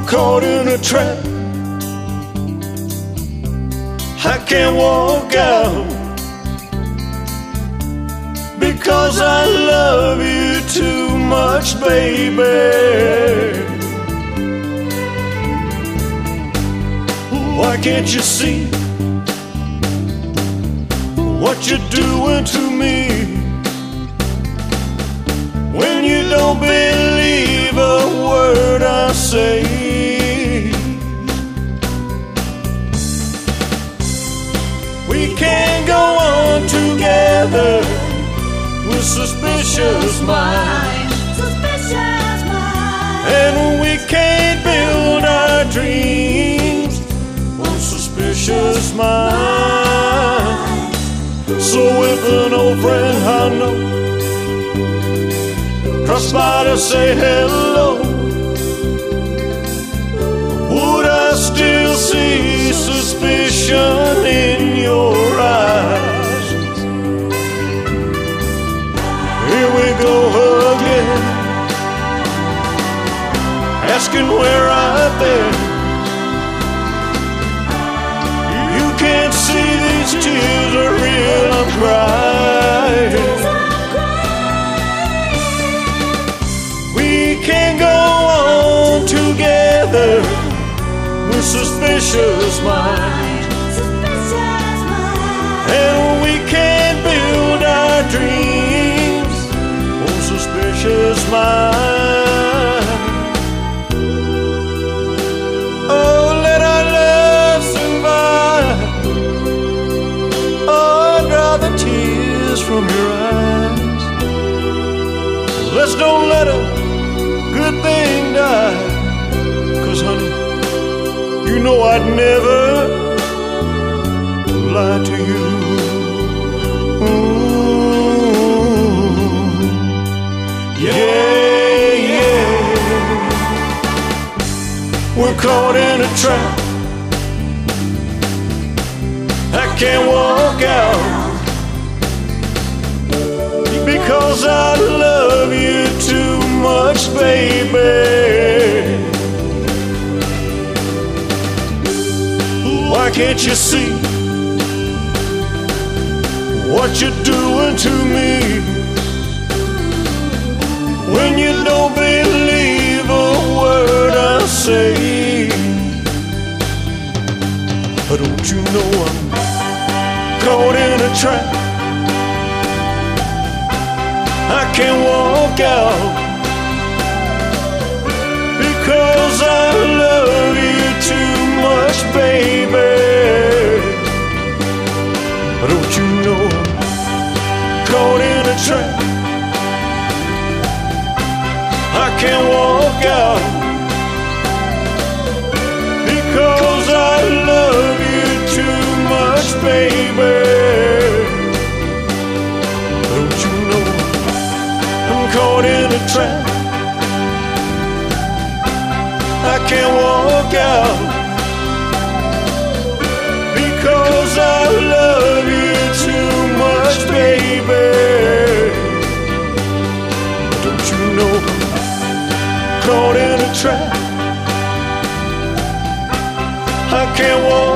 caught in a trap. I can't walk out because I love you too much, baby. Why can't you see what you're doing to me? When you don't believe a word I say, we can't go on together with suspicious minds, and we can't build our dreams on suspicious minds. So if an old friend I know drops by to say hello, would I still see suspicion in your eyes? Here we go again, asking where I've been. You can't see these tears are real, I'm crying. We can't go on together with suspicious minds, and we can't build our dreams on suspicious minds. Oh, let our love survive. Oh, dry the tears from your eyes. Let's don't let a good thing die, 'cause honey, you know I'd never lie to you. Ooh, yeah, yeah. We're caught in a trap. I can't walk out because I love you too much, baby. Why can't you see what you're doing to me? When you don't believe a word I say, don't you know I'm caught in a trap? I can't walk out because I love you too much, baby. Don't you know I'm caught in a trap? I can't walk out because I love you too much, baby. Don't you know I'm caught in a trap? I can't walk out because I love you too much, baby. Don't you know I'm caught in a trap? I can't walk